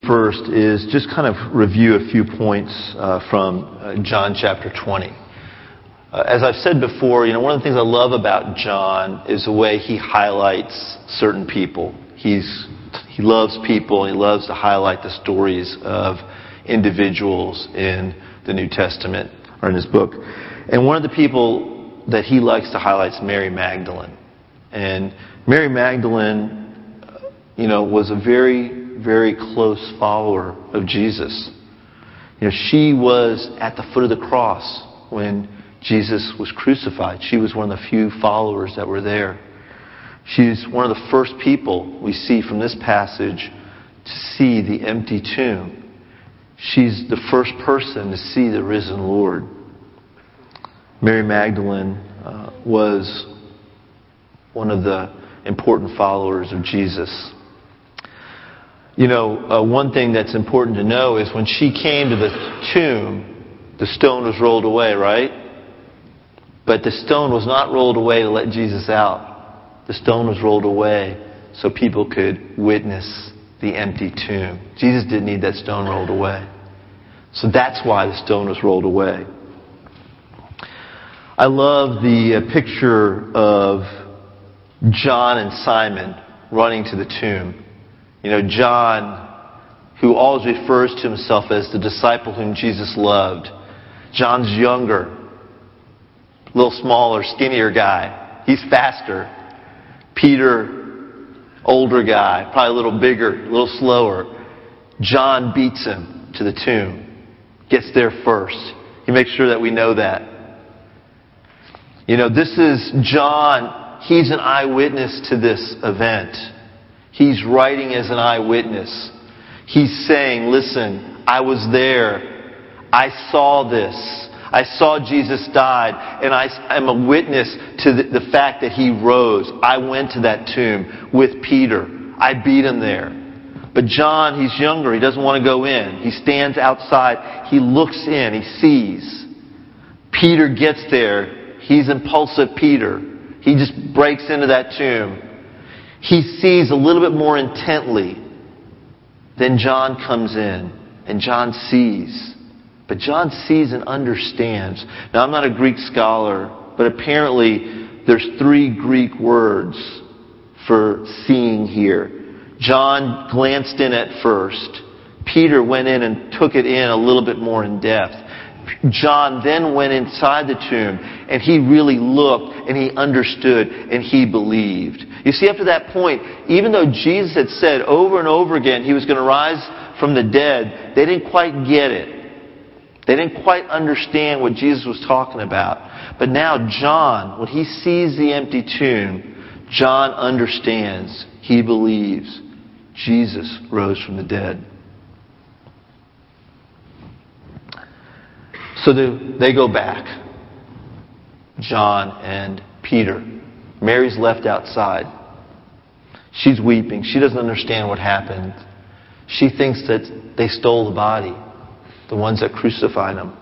first is just kind of review a few points from John chapter 20. As I've said before, one of the things I love about John is the way he highlights certain people. He loves people, and he loves to highlight the stories of individuals in the New Testament, or in his book. And one of the people that he likes to highlight is Mary Magdalene. And Mary Magdalene, was a very, very close follower of Jesus. She was at the foot of the cross when Jesus was crucified. She was one of the few followers that were there. She's one of the first people we see from this passage to see the empty tomb. She's the first person to see the risen Lord. Mary Magdalene was one of the important followers of Jesus. One thing that's important to know is when she came to the tomb, the stone was rolled away, right? But the stone was not rolled away to let Jesus out. The stone was rolled away so people could witness the empty tomb. Jesus didn't need that stone rolled away. So that's why the stone was rolled away. I love the picture of John and Simon running to the tomb. John, who always refers to himself as the disciple whom Jesus loved. John's younger, a little smaller, skinnier guy. He's faster. Peter, older guy, probably a little bigger, a little slower. John beats him to the tomb. Gets there first. He makes sure that we know that. This is John. He's an eyewitness to this event. He's writing as an eyewitness. He's saying, listen, I was there. I saw this. I saw Jesus died, and I'm a witness to the fact that he rose. I went to that tomb with Peter. I beat him there. But John, he's younger. He doesn't want to go in. He stands outside. He looks in. He sees. Peter gets there. He's impulsive Peter. He just breaks into that tomb. He sees a little bit more intently. Then John comes in, and John sees. But John sees and understands. Now, I'm not a Greek scholar, but apparently there's 3 Greek words for seeing here. John glanced in at first. Peter went in and took it in a little bit more in depth. John then went inside the tomb, and he really looked, and he understood, and he believed. You see, up to that point, even though Jesus had said over and over again he was going to rise from the dead, they didn't quite get it. They didn't quite understand what Jesus was talking about. But now John, when he sees the empty tomb, John understands. He believes Jesus rose from the dead. So they go back. John and Peter. Mary's left outside. She's weeping. She doesn't understand what happened. She thinks that they stole the body. The ones that crucified him.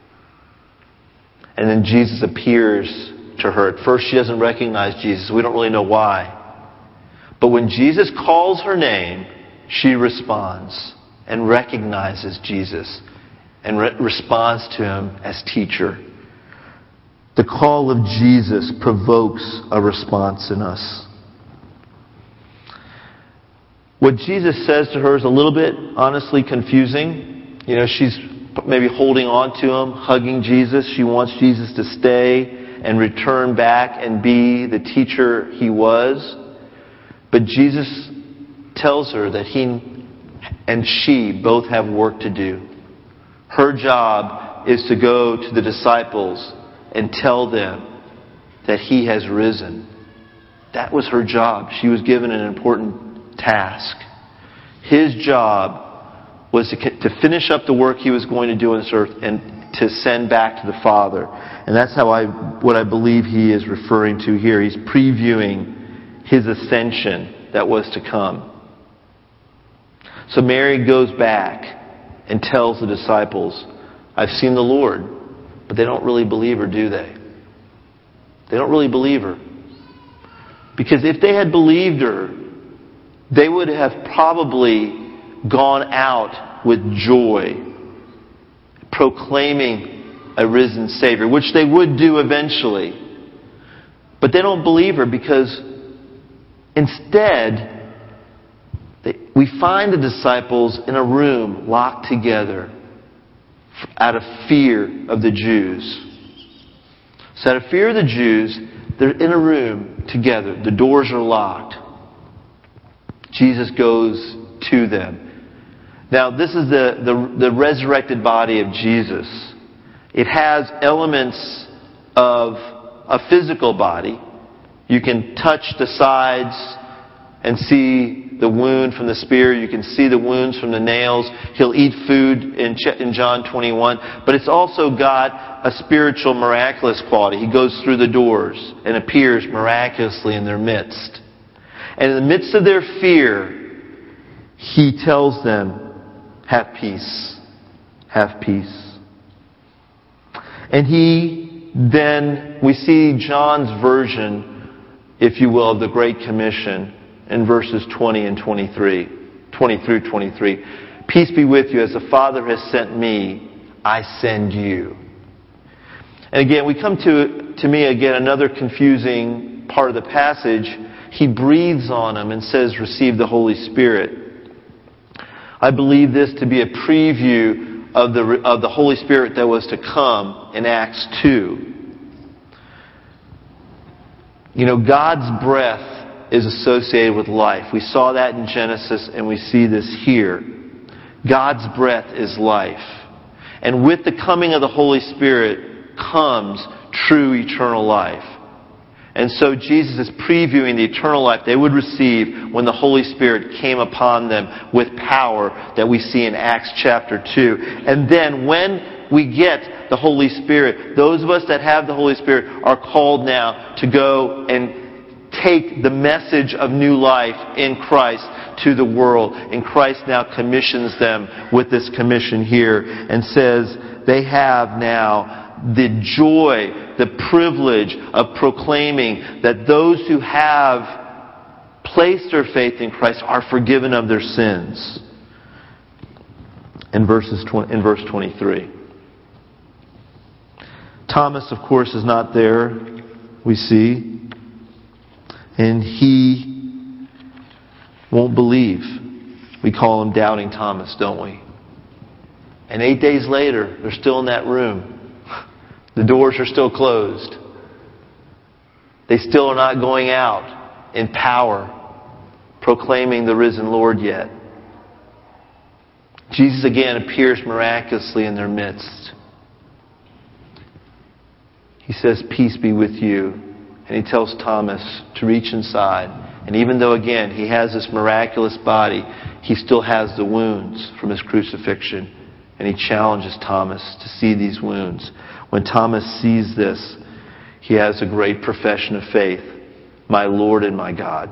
And then Jesus appears to her. At first she doesn't recognize Jesus. We don't really know why. But when Jesus calls her name, she responds and recognizes Jesus and responds to him as teacher. The call of Jesus provokes a response in us. What Jesus says to her is a little bit, honestly, confusing. She's maybe holding on to him, hugging Jesus. She wants Jesus to stay and return back and be the teacher he was. But Jesus tells her that he and she both have work to do. Her job is to go to the disciples and tell them that he has risen. That was her job. She was given an important task. His job was to finish up the work he was going to do on this earth and to send back to the Father. And that's what I believe he is referring to here. He's previewing his ascension that was to come. So Mary goes back and tells the disciples, I've seen the Lord. But they don't really believe her, do they? They don't really believe her. Because if they had believed her, they would have probably gone out with joy, proclaiming a risen Savior, which they would do eventually. But they don't believe her because instead, we find the disciples in a room locked together out of fear of the Jews. So out of fear of the Jews, they're in a room together. The doors are locked. Jesus goes to them. Now, this is the resurrected body of Jesus. It has elements of a physical body. You can touch the sides and see the wound from the spear. You can see the wounds from the nails. He'll eat food in John 21. But it's also got a spiritual, miraculous quality. He goes through the doors and appears miraculously in their midst. And in the midst of their fear, He tells them, have peace. Have peace. And He then, we see John's version, if you will, of the Great Commission in verses 20 and 23. 20 through 23. Peace be with you. As the Father has sent me, I send you. And again, we come to me again, another confusing part of the passage. He breathes on them and says, receive the Holy Spirit. I believe this to be a preview of the Holy Spirit that was to come in Acts 2. You know, God's breath is associated with life. We saw that in Genesis and we see this here. God's breath is life. And with the coming of the Holy Spirit comes true eternal life. And so Jesus is previewing the eternal life they would receive when the Holy Spirit came upon them with power that we see in Acts chapter 2. And then when we get the Holy Spirit, those of us that have the Holy Spirit are called now to go and take the message of new life in Christ to the world. And Christ now commissions them with this commission here and says they have now the joy, the privilege of proclaiming that those who have placed their faith in Christ are forgiven of their sins. In verse 23. Thomas, of course, is not there, we see. And he won't believe. We call him Doubting Thomas, don't we? And 8 days later, they're still in that room. The doors are still closed. They still are not going out in power, proclaiming the risen Lord yet. Jesus again appears miraculously in their midst. He says, peace be with you. And He tells Thomas to reach inside. And even though, again, He has this miraculous body, He still has the wounds from His crucifixion. And He challenges Thomas to see these wounds. When Thomas sees this, he has a great profession of faith. My Lord and my God.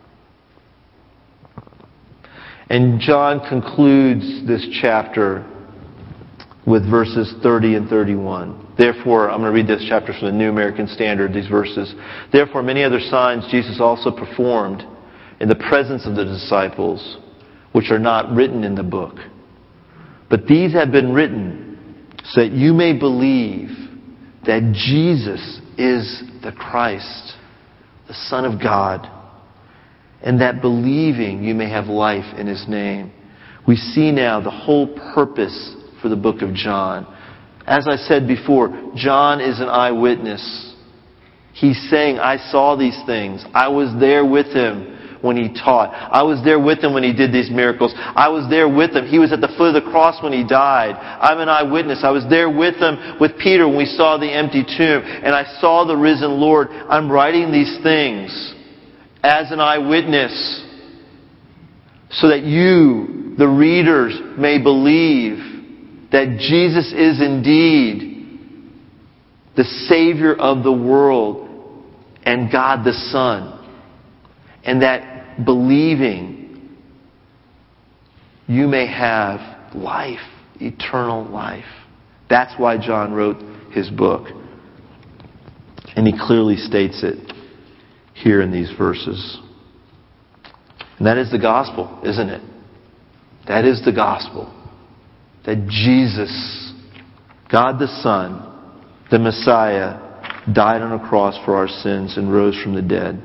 And John concludes this chapter with verses 30 and 31. Therefore, I'm going to read this chapter from the New American Standard, these verses. Therefore, many other signs Jesus also performed in the presence of the disciples, which are not written in the book. But these have been written so that you may believe that Jesus is the Christ, the Son of God, and that believing you may have life in His name. We see now the whole purpose for the book of John. As I said before, John is an eyewitness. He's saying, I saw these things. I was there with Him when He taught. I was there with Him when He did these miracles. I was there with Him. He was at the foot of the cross when He died. I'm an eyewitness. I was there with Him, with Peter, when we saw the empty tomb. And I saw the risen Lord. I'm writing these things as an eyewitness so that you, the readers, may believe that Jesus is indeed the Savior of the world and God the Son. And that believing you may have life, eternal life. That's why John wrote his book. And he clearly states it here in these verses. And that is the gospel, isn't it? That is the gospel. That Jesus, God the Son, the Messiah, died on a cross for our sins and rose from the dead.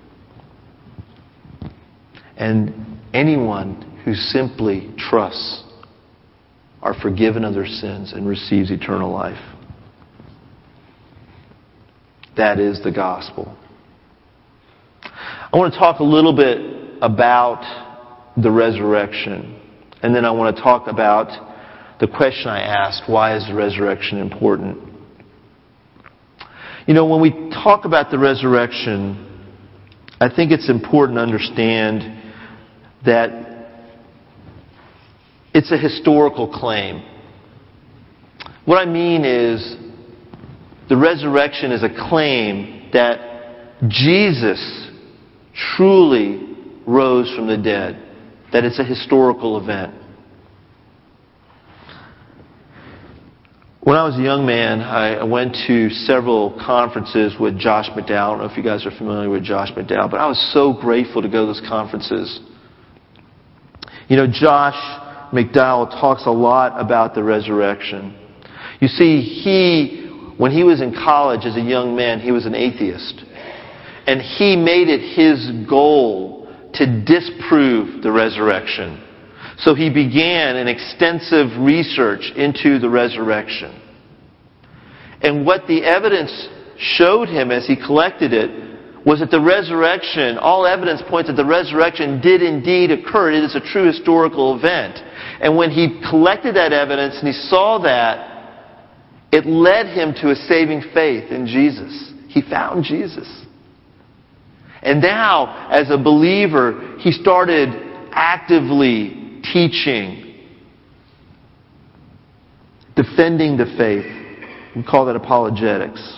And anyone who simply trusts are forgiven of their sins and receives eternal life. That is the gospel. I want to talk a little bit about the resurrection. And then I want to talk about the question I asked, why is the resurrection important? You know, when we talk about the resurrection, I think it's important to understand that it's a historical claim. What I mean is, the resurrection is a claim that Jesus truly rose from the dead. That it's a historical event. When I was a young man, I went to several conferences with Josh McDowell. I don't know if you guys are familiar with Josh McDowell, but I was so grateful to go to those conferences. You know, Josh McDowell talks a lot about the resurrection. You see, when he was in college as a young man, he was an atheist. And he made it his goal to disprove the resurrection. So he began an extensive research into the resurrection. And what the evidence showed him as he collected it was that the resurrection, all evidence points that the resurrection did indeed occur. It is a true historical event. And when he collected that evidence and he saw that, it led him to a saving faith in Jesus. He found Jesus. And now, as a believer, he started actively teaching, defending the faith. We call that apologetics.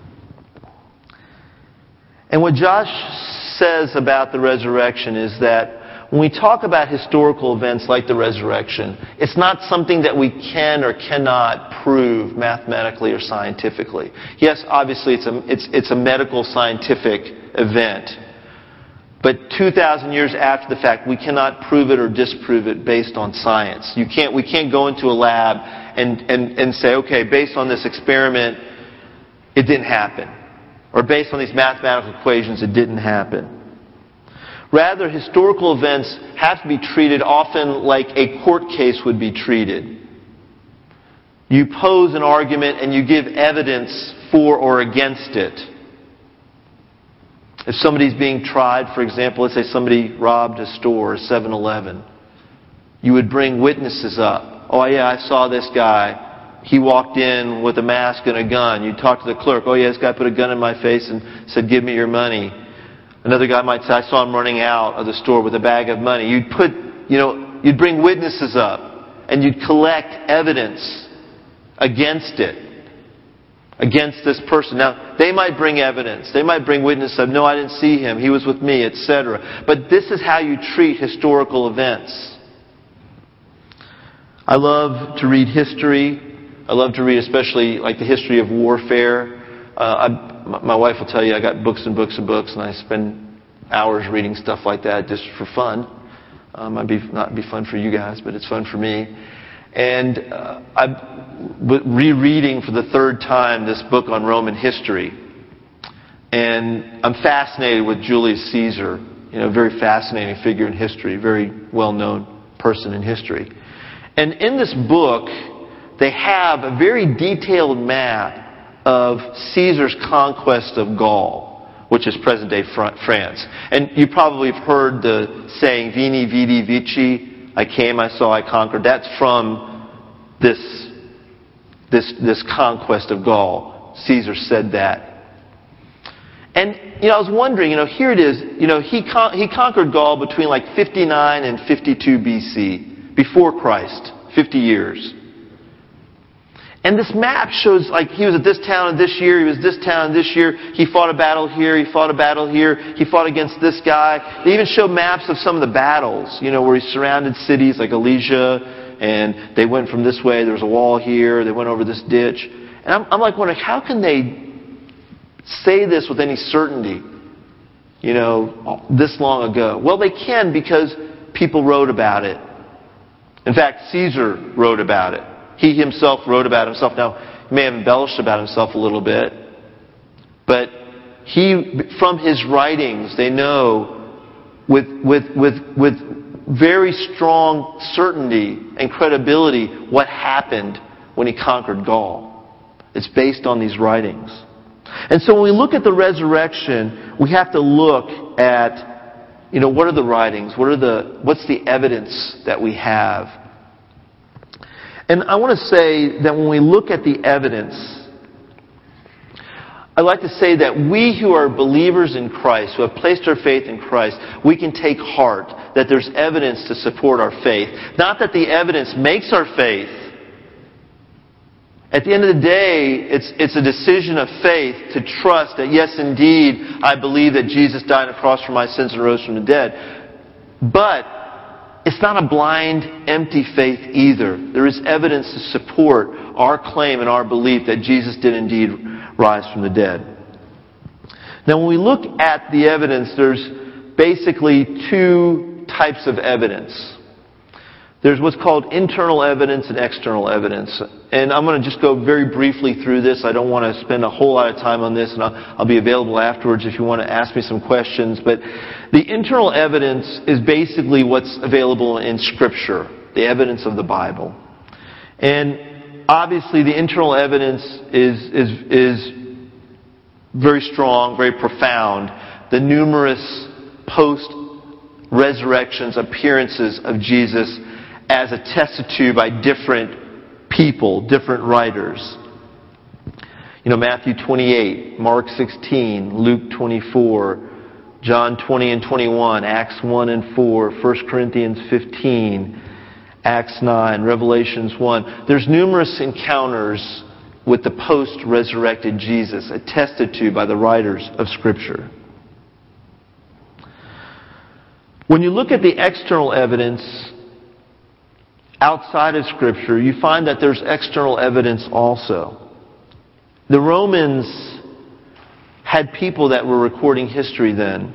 And what Josh says about the resurrection is that when we talk about historical events like the resurrection, it's not something that we can or cannot prove mathematically or scientifically. Yes, obviously it's a medical scientific event. But 2,000 years after the fact, we cannot prove it or disprove it based on science. We can't go into a lab and say, okay, based on this experiment, it didn't happen. Or based on these mathematical equations, it didn't happen. Rather, historical events have to be treated often like a court case would be treated. You pose an argument and you give evidence for or against it. If somebody's being tried, for example, let's say somebody robbed a store, 7-Eleven, you would bring witnesses up. Oh yeah, I saw this guy. He walked in with a mask and a gun. You'd talk to the clerk. Oh yeah, this guy put a gun in my face and said, give me your money. Another guy might say, I saw him running out of the store with a bag of money. You'd bring witnesses up and you'd collect evidence against it. Against this person. Now, they might bring evidence. They might bring witness of, no, I didn't see him. He was with me, etc. But this is how you treat historical events. I love to read history. I love to read especially like the history of warfare. My wife will tell you I got books and books and books, and I spend hours reading stuff like that just for fun. Not be fun for you guys, but it's fun for me. And I'm rereading for the third time this book on Roman history. And I'm fascinated with Julius Caesar, very fascinating figure in history, very well-known person in history. And in this book, they have a very detailed map of Caesar's conquest of Gaul, which is present-day France. And you probably have heard the saying, Veni, Vidi, Vici, I came, I saw, I conquered. That's from this conquest of Gaul. Caesar said that. And, I was wondering, here it is, he conquered Gaul between like 59 and 52 BC, before Christ, 50 years. And this map shows like he was at this town this year, he was this town this year, he fought a battle here, he fought a battle here, he fought against this guy. They even show maps of some of the battles, where he surrounded cities like Alesia, and they went from this way, there was a wall here, they went over this ditch. And I'm like wondering, how can they say this with any certainty, this long ago? Well, they can because people wrote about it. In fact, Caesar wrote about it. He himself wrote about himself. Now, he may have embellished about himself a little bit, but from his writings, they know with very strong certainty and credibility what happened when he conquered Gaul. It's based on these writings. And so when we look at the resurrection, we have to look at, what are the writings? What's the evidence that we have? And I want to say that when we look at the evidence, I'd like to say that we who are believers in Christ, who have placed our faith in Christ, we can take heart that there's evidence to support our faith. Not that the evidence makes our faith. At the end of the day, it's a decision of faith to trust that, yes, indeed, I believe that Jesus died on the cross for my sins and rose from the dead. But it's not a blind, empty faith either. There is evidence to support our claim and our belief that Jesus did indeed rise from the dead. Now, when we look at the evidence, there's basically two types of evidence. There's what's called internal evidence and external evidence. And I'm going to just go very briefly through this. I don't want to spend a whole lot of time on this, and I'll be available afterwards if you want to ask me some questions. But the internal evidence is basically what's available in Scripture, the evidence of the Bible. And obviously the internal evidence is very strong, very profound. The numerous post-resurrections appearances of Jesus as attested to by different people, different writers. Matthew 28, Mark 16, Luke 24, John 20 and 21, Acts 1 and 4, 1 Corinthians 15, Acts 9, Revelations 1. There's numerous encounters with the post-resurrected Jesus attested to by the writers of Scripture. When you look at the external evidence outside of Scripture, you find that there's external evidence also. The Romans had people that were recording history then.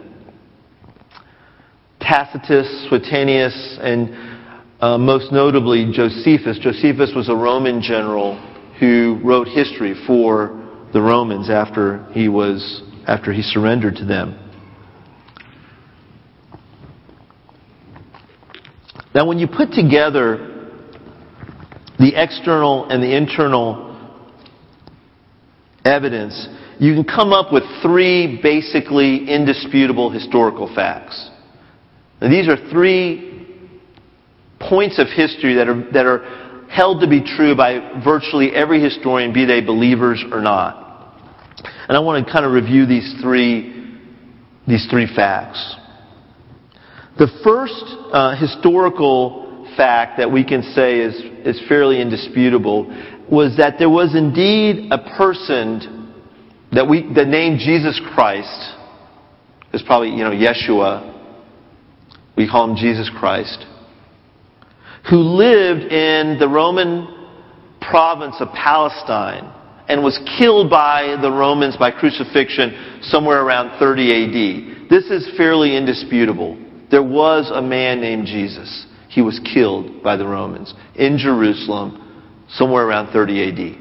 Tacitus, Suetonius, and most notably Josephus. Josephus was a Roman general who wrote history for the Romans after he surrendered to them. Now, when you put together the external and the internal evidence, you can come up with three basically indisputable historical facts. Now, these are three points of history that are held to be true by virtually every historian, be they believers or not. And I want to kind of review these three facts. The first historical fact that we can say is fairly indisputable was that there was indeed a person the name Jesus Christ is probably, Yeshua. We call him Jesus Christ, who lived in the Roman province of Palestine and was killed by the Romans by crucifixion somewhere around 30 AD. This is fairly indisputable. There was a man named Jesus. He was killed by the Romans in Jerusalem somewhere around 30 AD.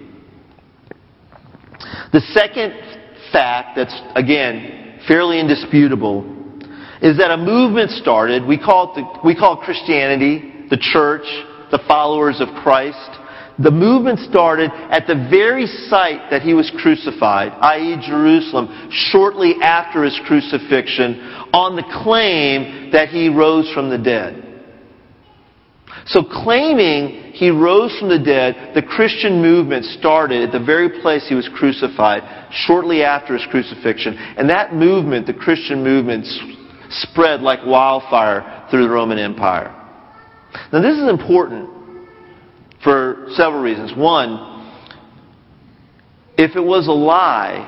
The second fact that's, again, fairly indisputable is that a movement started. We call it Christianity, the church, the followers of Christ. The movement started at the very site that he was crucified, i.e. Jerusalem, shortly after his crucifixion, on the claim that he rose from the dead. So claiming he rose from the dead, the Christian movement started at the very place he was crucified, shortly after his crucifixion. And that movement, the Christian movement, spread like wildfire through the Roman Empire. Now this is important for several reasons. One, if it was a lie,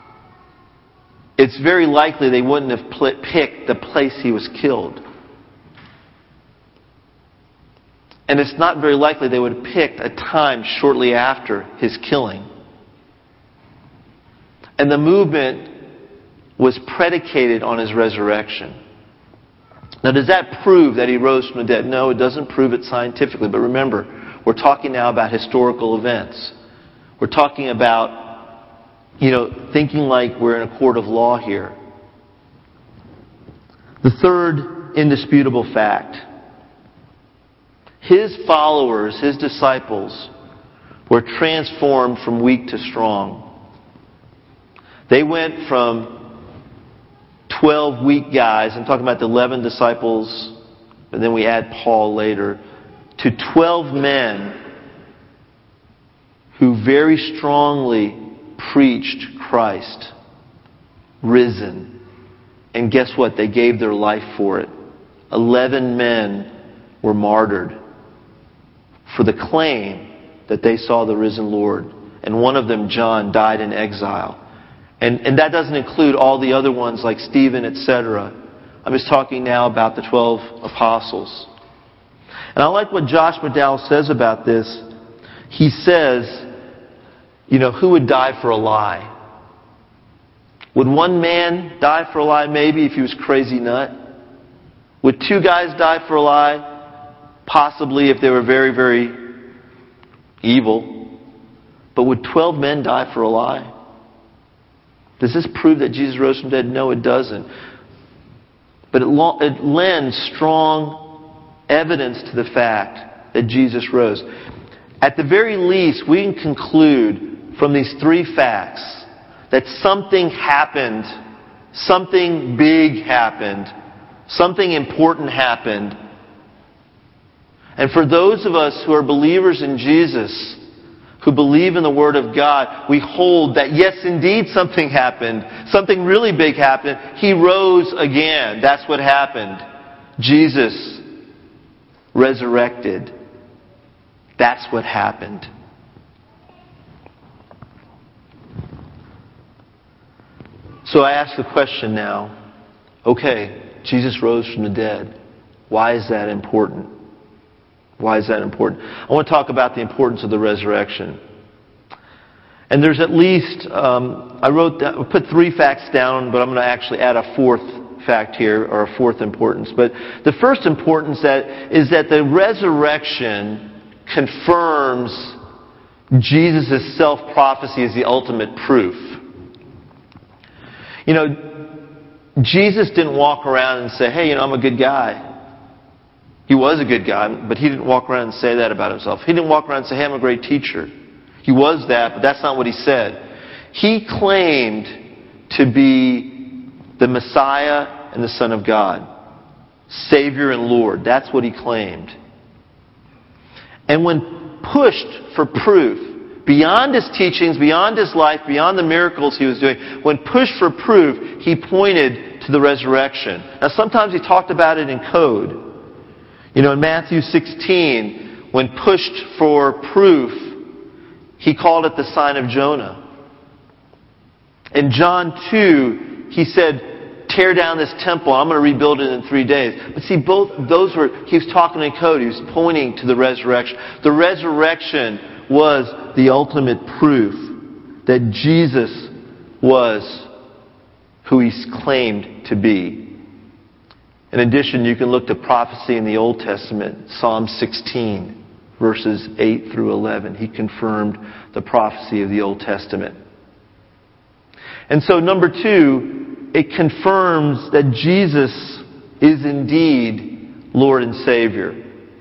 it's very likely they wouldn't have picked the place he was killed. And it's not very likely they would have picked a time shortly after his killing. And the movement was predicated on his resurrection. Now, does that prove that he rose from the dead? No, it doesn't prove it scientifically. But remember, we're talking now about historical events. We're talking about, thinking like we're in a court of law here. The third indisputable fact. His followers, his disciples, were transformed from weak to strong. They went from 12 weak guys, I'm talking about the 11 disciples, but then we add Paul later, to 12 men who very strongly preached Christ, risen. And guess what? They gave their life for it. 11 men were martyred for the claim that they saw the risen Lord. And one of them, John, died in exile. And that doesn't include all the other ones like Stephen, etc. I'm just talking now about the 12 apostles. And I like what Josh McDowell says about this. He says, who would die for a lie? Would one man die for a lie? Maybe, if he was crazy nut. Would two guys die for a lie? Possibly, if they were very, very evil. But would 12 men die for a lie? Does this prove that Jesus rose from the dead? No, it doesn't. But it lends strong evidence to the fact that Jesus rose. At the very least, we can conclude from these three facts that something happened, something big happened, something important happened. And for those of us who are believers in Jesus, who believe in the Word of God, we hold that yes, indeed, something happened. Something really big happened. He rose again. That's what happened. Jesus resurrected. That's what happened. So I ask the question now, okay, Jesus rose from the dead. Why is that important? Why is that important? I want to talk about the importance of the resurrection. And there's at least, I put three facts down, but I'm going to actually add a fourth fact here, or a fourth importance. But the first importance is that the resurrection confirms Jesus' self-prophecy as the ultimate proof. Jesus didn't walk around and say, hey, I'm a good guy. He was a good guy, but he didn't walk around and say that about himself. He didn't walk around and say, hey, I'm a great teacher. He was that, but that's not what he said. He claimed to be the Messiah and the Son of God. Savior and Lord. That's what he claimed. And when pushed for proof, beyond his teachings, beyond his life, beyond the miracles he was doing, when pushed for proof, he pointed to the resurrection. Now sometimes he talked about it in code. In Matthew 16, when pushed for proof, he called it the sign of Jonah. In John 2, he said, tear down this temple, I'm going to rebuild it in 3 days. But see, both those he was talking in code, he was pointing to the resurrection. The resurrection was the ultimate proof that Jesus was who he claimed to be. In addition, you can look to prophecy in the Old Testament, Psalm 16, verses 8 through 11. He confirmed the prophecy of the Old Testament. And so, number two, it confirms that Jesus is indeed Lord and Savior.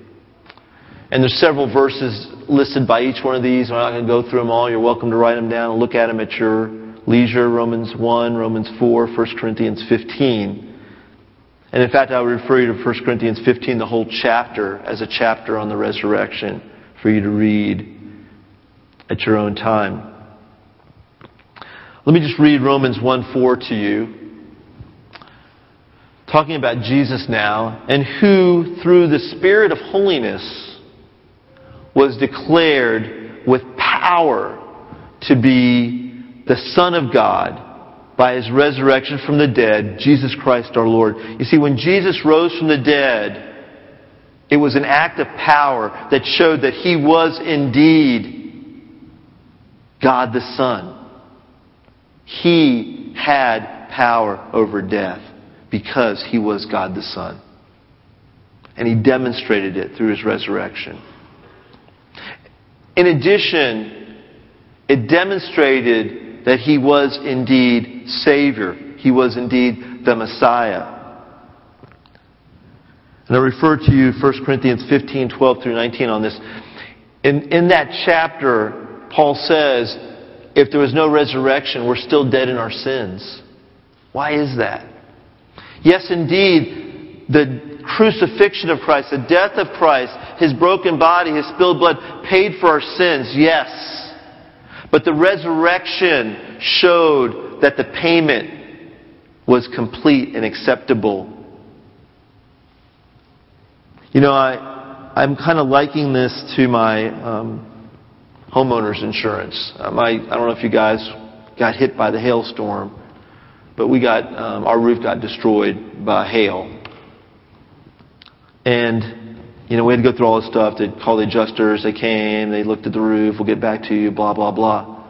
And there's several verses listed by each one of these. I'm not going to go through them all. You're welcome to write them down and look at them at your leisure. Romans 1, Romans 4, 1 Corinthians 15. And in fact, I would refer you to 1 Corinthians 15, the whole chapter, as a chapter on the resurrection for you to read at your own time. Let me just read Romans 1:4 to you. Talking about Jesus now, and who, through the Spirit of holiness, was declared with power to be the Son of God, by his resurrection from the dead, Jesus Christ our Lord. You see, when Jesus rose from the dead, it was an act of power that showed that he was indeed God the Son. He had power over death because he was God the Son. And He demonstrated it through His resurrection. In addition, it demonstrated that He was indeed Savior. He was indeed the Messiah. And I refer to you 1 Corinthians 15, 12 through 19 on this. In that chapter, Paul says, if there was no resurrection, we're still dead in our sins. Why is that? Yes, indeed, the crucifixion of Christ, the death of Christ, His broken body, His spilled blood, paid for our sins, yes. But the resurrection showed that the payment was complete and acceptable. You know, I'm kind of liking this to my homeowner's insurance. I don't know if you guys got hit by the hailstorm, but we got our roof got destroyed by hail. And, you know, we had to go through all this stuff. They called the adjusters. They came. They looked at the roof. We'll get back to you, blah, blah, blah.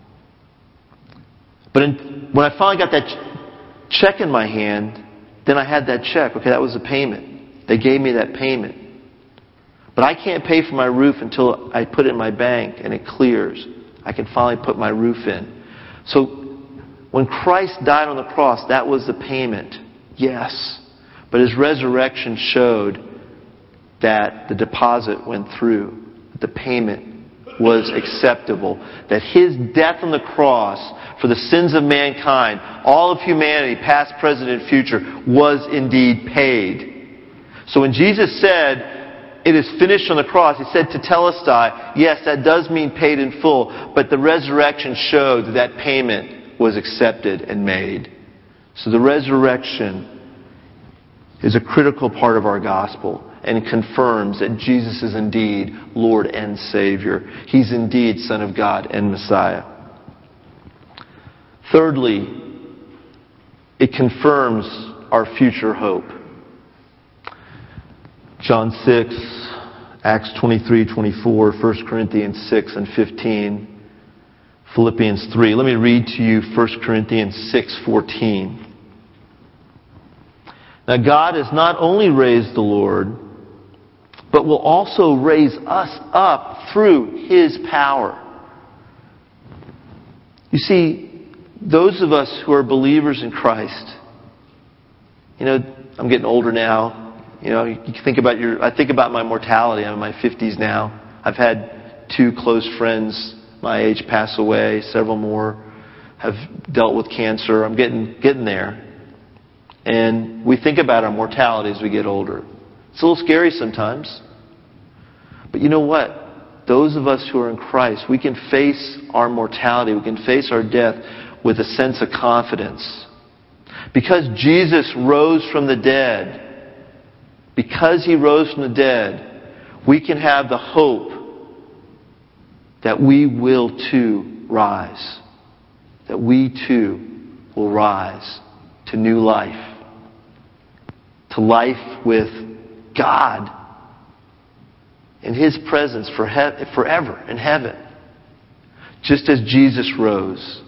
But when I finally got that check in my hand, then I had that check. Okay, that was the payment. They gave me that payment. But I can't pay for my roof until I put it in my bank and it clears. I can finally put my roof in. So when Christ died on the cross, that was the payment. Yes. But His resurrection showed that the deposit went through. That the payment was acceptable. That His death on the cross for the sins of mankind, all of humanity, past, present, and future, was indeed paid. So when Jesus said, it is finished on the cross, He said tetelestai, yes, that does mean paid in full, but the resurrection showed that that payment was accepted and made. So the resurrection is a critical part of our gospel and confirms that Jesus is indeed Lord and Savior. He's indeed Son of God and Messiah. Thirdly, it confirms our future hope. John 6, Acts 23, 24, 1 Corinthians 6 and 15, Philippians 3. Let me read to you 1 Corinthians 6, 14. Now God has not only raised the Lord, but will also raise us up through His power. You see, those of us who are believers in Christ, you know, I'm getting older now. You know, you think about I think about my mortality. I'm in my 50s now. I've had 2 close friends my age pass away. Several more have dealt with cancer. I'm getting there. And we think about our mortality as we get older. It's a little scary sometimes. But you know what? Those of us who are in Christ, we can face our mortality. We can face our death with a sense of confidence. Because Jesus rose from the dead, because He rose from the dead, we can have the hope that we will too rise. That we too will rise to new life. To life with God in His presence forever in heaven. Just as Jesus rose,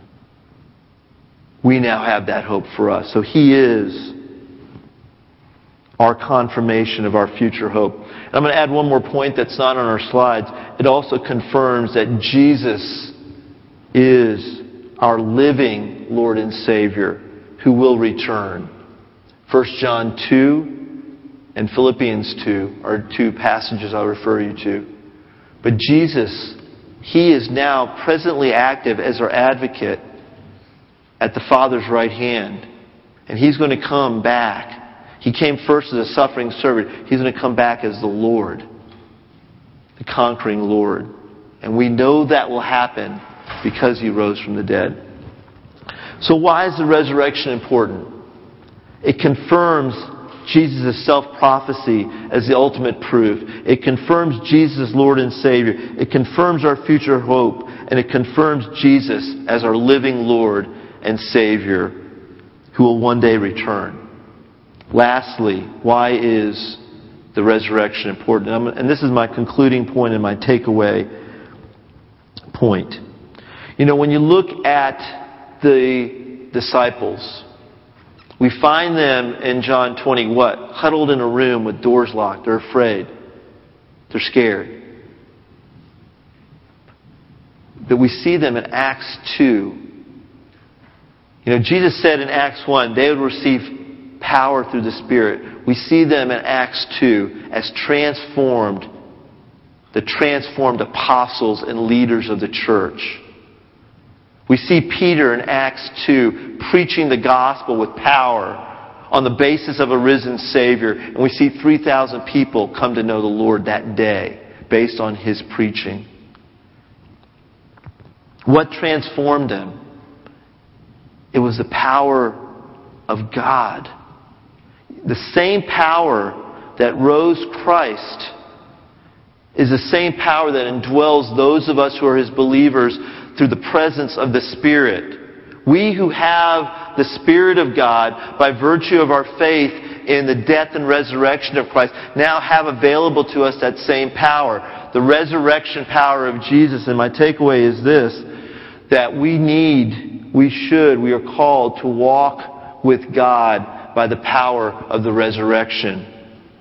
we now have that hope for us. So He is our confirmation of our future hope. And I'm going to add one more point that's not on our slides. It also confirms that Jesus is our living Lord and Savior who will return. 1 John 2 and Philippians 2 are 2 passages I'll refer you to. But Jesus, He is now presently active as our advocate at the Father's right hand. And He's going to come back. He came first as a suffering servant. He's going to come back as the Lord, the conquering Lord. And we know that will happen because He rose from the dead. So why is the resurrection important? It confirms Jesus' self-prophecy as the ultimate proof. It confirms Jesus as Lord and Savior. It confirms our future hope. And it confirms Jesus as our living Lord and Savior who will one day return. Lastly, why is the resurrection important? And this is my concluding point and my takeaway point. You know, when you look at the disciples, We find them in John 20, what? Huddled in a room with doors locked. They're afraid. They're scared. But we see them in Acts 2. Jesus said in Acts 1, they would receive power through the Spirit. We see them in Acts 2 as the transformed apostles and leaders of the church. We see Peter in Acts 2 preaching the gospel with power on the basis of a risen Savior. And we see 3,000 people come to know the Lord that day based on his preaching. What transformed them? It was the power of God. The same power that rose Christ is the same power that indwells those of us who are his believers through the presence of the Spirit. We who have the Spirit of God by virtue of our faith in the death and resurrection of Christ now have available to us that same power. The resurrection power of Jesus. And my takeaway is this, that we are called to walk with God by the power of the resurrection.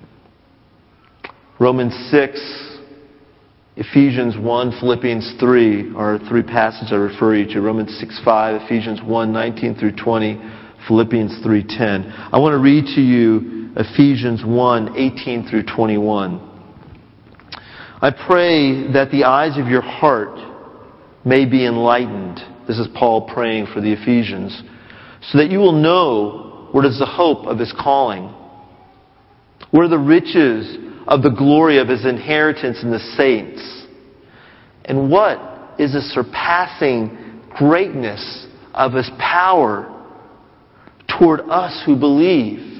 Romans 6, Ephesians 1, Philippians 3 are three passages I refer you to. Romans 6:5, Ephesians 1, 19 through 20, Philippians 3:10. I want to read to you Ephesians 1, 18 through 21. I pray that the eyes of your heart may be enlightened. This is Paul praying for the Ephesians. So that you will know what is the hope of his calling. What are the riches of the glory of his inheritance in the saints? And what is the surpassing greatness of his power toward us who believe?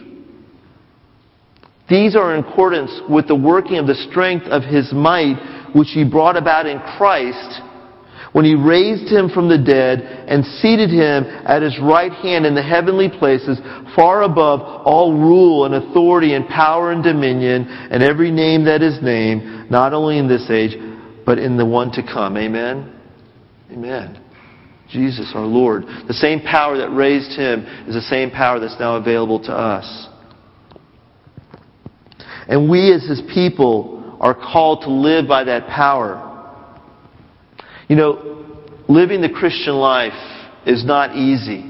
These are in accordance with the working of the strength of his might, which he brought about in Christ, when he raised him from the dead and seated him at his right hand in the heavenly places, far above all rule and authority and power and dominion, and every name that is named, not only in this age, but in the one to come. Amen? Amen. Jesus, our Lord. The same power that raised him is the same power that's now available to us. And we as his people are called to live by that power. Living the Christian life is not easy.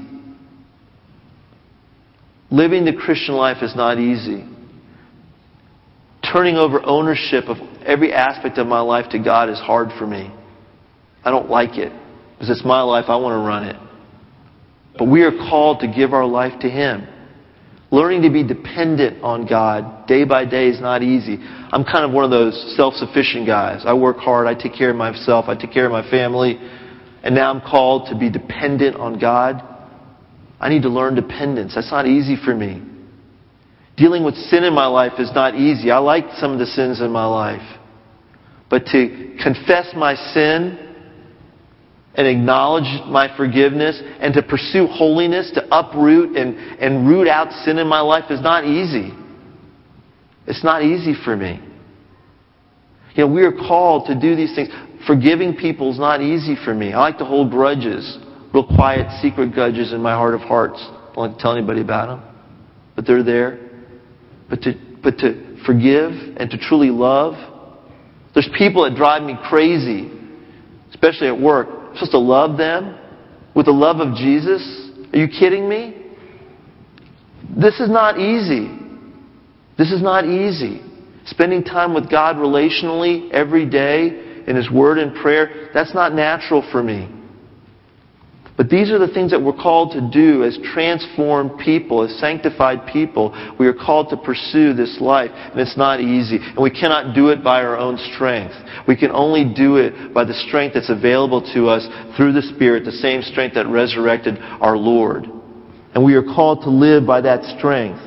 Living the Christian life is not easy. Turning over ownership of every aspect of my life to God is hard for me. I don't like it. Because it's my life, I want to run it. But we are called to give our life to him. Learning to be dependent on God day by day is not easy. I'm kind of one of those self-sufficient guys. I work hard, I take care of myself, I take care of my family, and now I'm called to be dependent on God. I need to learn dependence. That's not easy for me. Dealing with sin in my life is not easy. I like some of the sins in my life. But to confess my sin and acknowledge my forgiveness and to pursue holiness, to uproot and root out sin in my life is not easy. It's not easy for me. We are called to do these things. Forgiving people is not easy for me. I like to hold grudges, real quiet, secret grudges in my heart of hearts. I don't like to tell anybody about them, but they're there. But to forgive and to truly love. There's people that drive me crazy, especially at work. I'm supposed to love them with the love of Jesus? Are you kidding me? This is not easy. This is not easy. Spending time with God relationally every day in his word and prayer, that's not natural for me. But these are the things that we're called to do as transformed people, as sanctified people. We are called to pursue this life, and it's not easy. And we cannot do it by our own strength. We can only do it by the strength that's available to us through the Spirit, the same strength that resurrected our Lord. And we are called to live by that strength.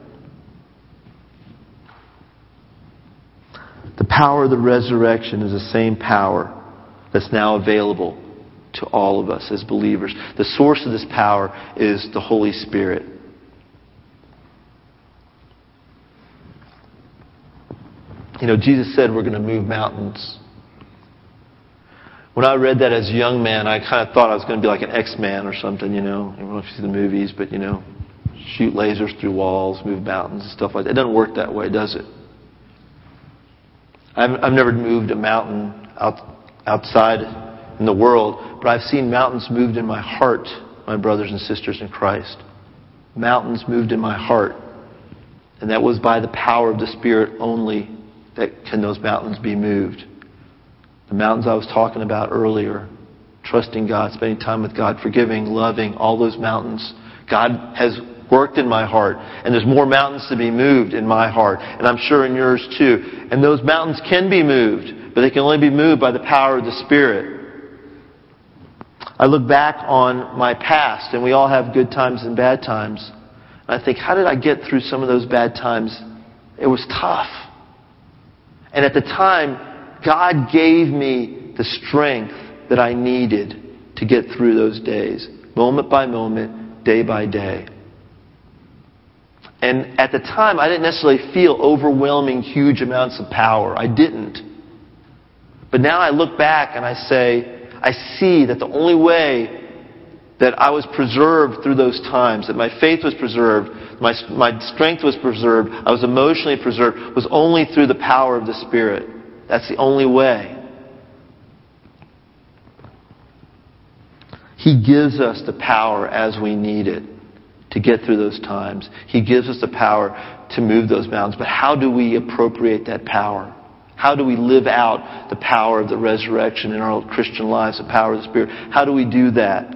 The power of the resurrection is the same power that's now available to all of us as believers. The source of this power is the Holy Spirit. Jesus said we're going to move mountains. When I read that as a young man, I kind of thought I was going to be like an X-Man or something, I don't know if you see the movies, but shoot lasers through walls, move mountains and stuff like that. It doesn't work that way, does it? I've never moved a mountain outside in the world, but I've seen mountains moved in my heart, my brothers and sisters in Christ. Mountains moved in my heart. And that was by the power of the Spirit only that can those mountains be moved. The mountains I was talking about earlier, trusting God, spending time with God, forgiving, loving, all those mountains. God has worked in my heart. And there's more mountains to be moved in my heart. And I'm sure in yours too. And those mountains can be moved, but they can only be moved by the power of the Spirit. I look back on my past, and we all have good times and bad times. And I think, how did I get through some of those bad times? It was tough. And at the time, God gave me the strength that I needed to get through those days. Moment by moment, day by day. And at the time, I didn't necessarily feel overwhelming, huge amounts of power. I didn't. But now I look back and I say, I see that the only way that I was preserved through those times, that my faith was preserved, my strength was preserved, I was emotionally preserved, was only through the power of the Spirit. That's the only way. He gives us the power as we need it to get through those times. He gives us the power to move those mountains. But how do we appropriate that power? How do we live out the power of the resurrection in our Christian lives, the power of the Spirit? How do we do that?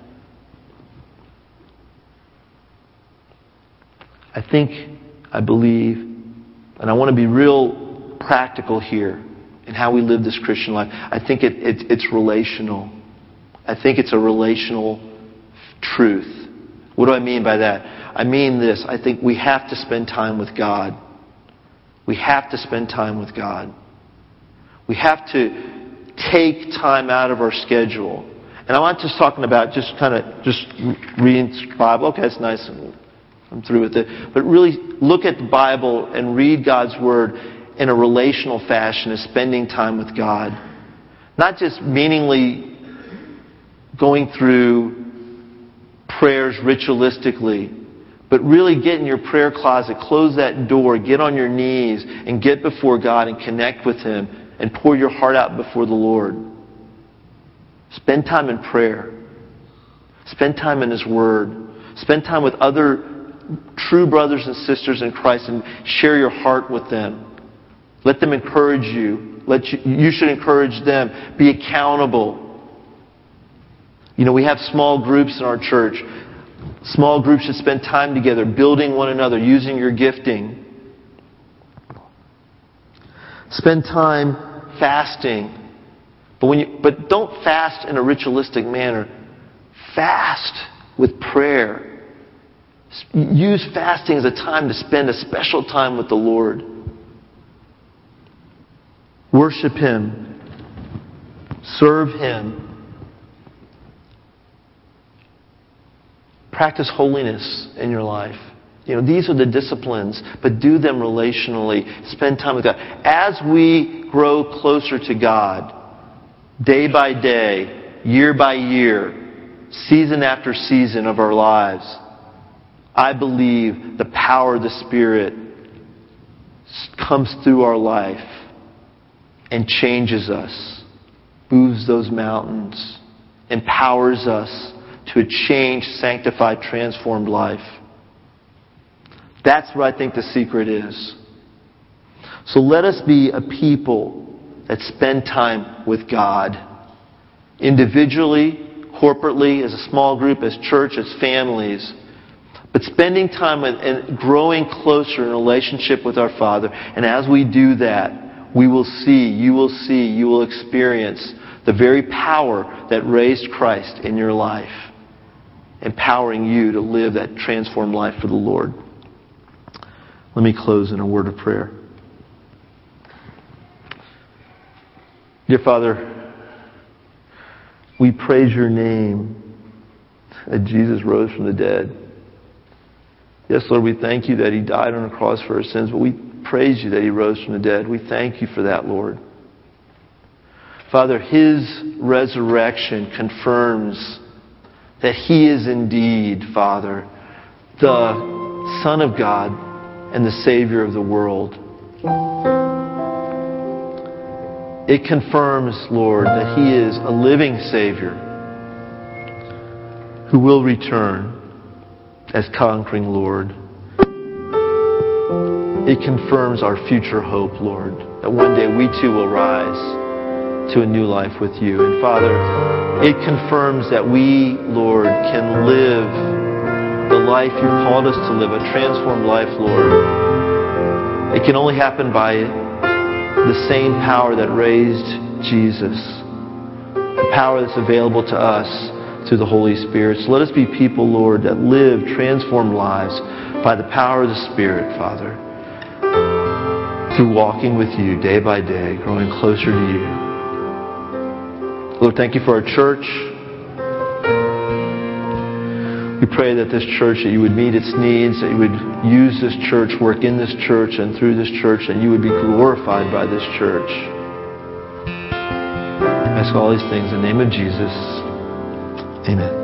I believe, and I want to be real practical here in how we live this Christian life. I think it's relational. I think it's a relational truth. What do I mean by that? I mean this. I think we have to spend time with God. We have to spend time with God. We have to take time out of our schedule. And I'm not just talking about just reading the Bible. Okay, that's nice. I'm through with it. But really look at the Bible and read God's Word in a relational fashion, as spending time with God. Not just meaningly going through prayers ritualistically, but really get in your prayer closet, close that door, get on your knees, and get before God and connect with Him and pour your heart out before the Lord. Spend time in prayer. Spend time in His Word. Spend time with other true brothers and sisters in Christ and share your heart with them. Let them encourage you. You should encourage them. Be accountable. We have small groups in our church. Small groups should spend time together, building one another, using your gifting. Spend time fasting. But don't fast in a ritualistic manner. Fast with prayer. Use fasting as a time to spend a special time with the Lord. Worship Him. Serve Him. Practice holiness in your life. These are the disciplines, but do them relationally. Spend time with God. As we grow closer to God, day by day, year by year, season after season of our lives, I believe the power of the Spirit comes through our life and changes us, moves those mountains, empowers us to a changed, sanctified, transformed life. That's what I think the secret is. So let us be a people that spend time with God. Individually, corporately, as a small group, as church, as families. But spending time and growing closer in relationship with our Father. And as we do that, you will experience the very power that raised Christ in your life, empowering you to live that transformed life for the Lord. Let me close in a word of prayer. Dear Father, we praise your name that Jesus rose from the dead. Yes, Lord, we thank you that He died on the cross for our sins, but we praise you that He rose from the dead. We thank you for that, Lord. Father, His resurrection confirms that He is indeed, Father, the Son of God and the Savior of the world. It confirms, Lord, that He is a living Savior who will return as conquering Lord. It confirms our future hope, Lord, that one day we too will rise to a new life with You. And Father, it confirms that we, Lord, can live the life You've called us to live, a transformed life, Lord. It can only happen by the same power that raised Jesus, the power that's available to us through the Holy Spirit. So let us be people, Lord, that live transformed lives by the power of the Spirit, Father, through walking with You day by day, growing closer to You. Lord, thank You for our church. We pray that this church, that You would meet its needs, that You would use this church, work in this church and through this church, and You would be glorified by this church. I ask all these things in the name of Jesus. Amen.